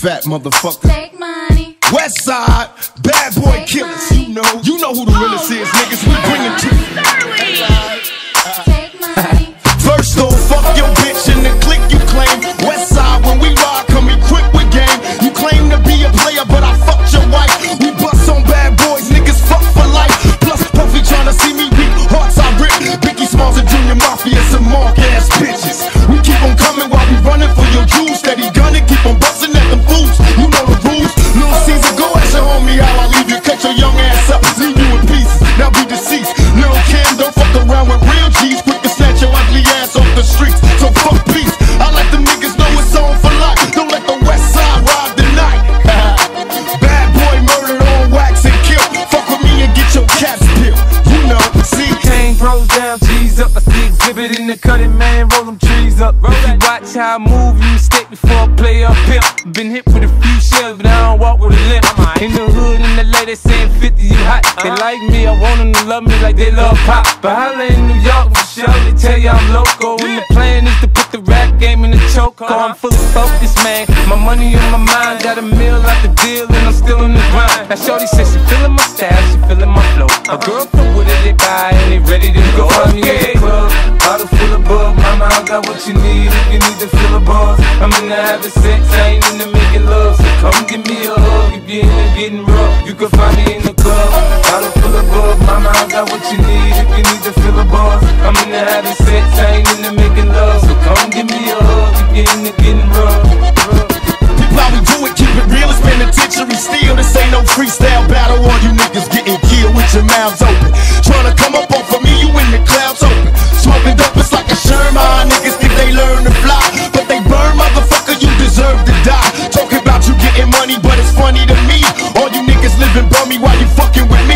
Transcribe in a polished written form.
fat motherfucker. Take money. West Side, bad boy killers. You know who the realest is, niggas. We bring it to you. Take money. First off, fuck your bitch and the clique you claim. West Side, when we ride, come equipped with game. You claim to be a player, but I fucked your wife. We bust on bad boys, niggas fuck for life. Plus, Puffy tryna see me weak, hearts I rip. Biggie Smalls and Junior Mafia, some mark ass bitches. We keep on coming while we running for your jewels. Steady gunning, keep on busting at them fools. You know the rules. Little Caesar, go ask your homie how I leave you. Cut your young ass up, leave you in pieces. Now be deceased. Lil' Kim, don't fuck around with real G's. Quick to snatch your ugly ass off the streets. So fuck peace. I let them niggas know it's on for life. Don't let the West Side ride the night. Bad boy murdered on wax and kill. Fuck with me and get your caps peeled. You know, see. Cane rolls down, G's up. I see exhibit in the cutting, man. Roll them trees up. If you watch how I move, you mistake before I play up pimp. Been hit with a few shells, but I don't walk with a limp. In the hood, in the LA, they saying 50, you hot. They like me, I want them to love me like they love pop. But holla in New York for sure, they tell you I'm loco. And the plan is to put the rap game in the choke. I'm fully focused, man. My money on my mind, got a meal out the deal, and I'm still in the grind. Now shorty says she feeling my style, she feeling my flow. A girl from Wooded, they buy, and they ready to go. Find me at the club, bottle full of bug. Mama, I got what you need if you need to fill a buzz. I'm into having sex, I ain't into making love. So come give me a hug if you're into getting rough. You can find me in the club, bottle full of bug. Mama, I got what you need if you need to fill a buzz. I'm into having sex, I ain't into making love. So come give me a hug if you're into getting rough. How we do it, keep it real, it's penitentiary steel. This ain't no freestyle battle, all you niggas getting killed with your mouths open. Tryna come up off of me, you in the clouds open. Smoking dope, it's like a Sherman. Niggas think they learn to fly, but they burn, motherfucker, you deserve to die. Talking about you getting money, but it's funny to me. All you niggas living bummy while you fucking with me.